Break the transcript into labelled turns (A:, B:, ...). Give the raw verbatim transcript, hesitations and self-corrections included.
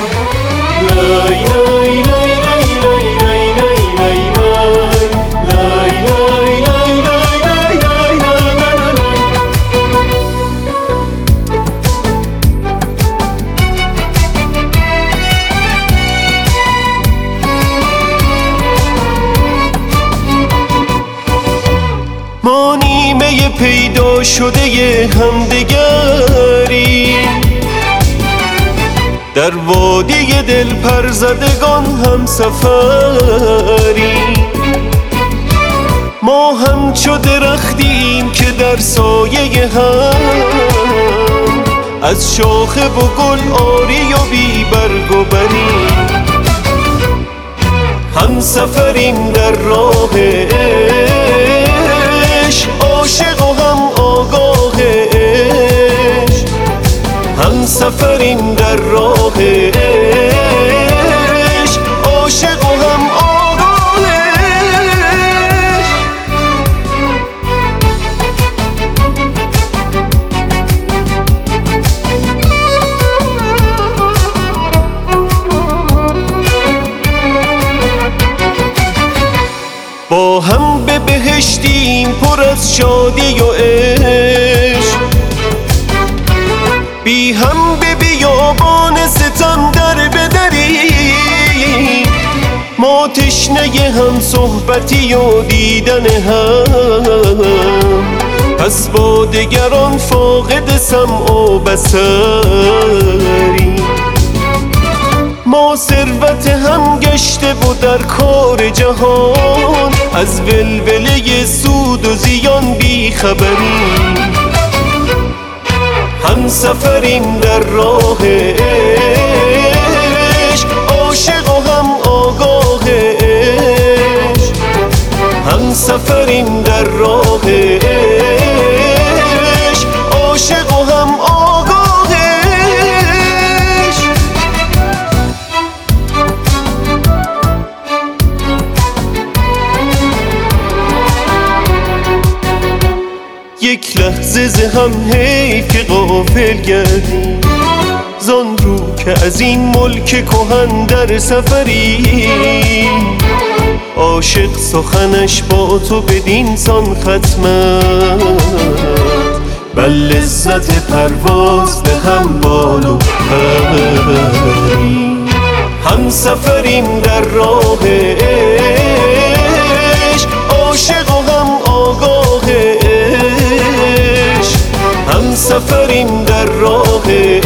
A: لای لای لای لای لای لای لای لای لای لای لای لای لای لای. ما نیمه پیدا شده همدیگری، در وادی دل پر زدگان هم سفری. ما همچو درختیم که در سایه هم، از شاخه و گل آری و بی برگ و بری. هم سفریم در راه عشق، عاشق و هم آگاه عشق. هم سفریم در راه عشق، عاشق و هم آگاه عشق. با هم به بهشتیم پر از شادی و عشق، بی هم به بیابان ستم در بدریم. ما تشنه هم صحبتی و دیدن هم، پس با دگران فاقد سمع و بصریم. ما ثروت هم گشته و در کار جهان، از ولوله سود و زیان بی خبریم. هم سفریم در راه عشق، عاشق و هم آگاه عشق. هم سفریم در راه عشق، عاشق و هم آگاه عشق. یک لحظه ز هم حیف که غافل گردیم، زان رو که از این ملک کهن در سفریم. عاشق سخنش با تو بدین سان ختمت، بر لذت پرواز به هم بال و پریم. هم سفریم در راه عشق، عاشق و هم آگاه عشق. هم سفریم در راه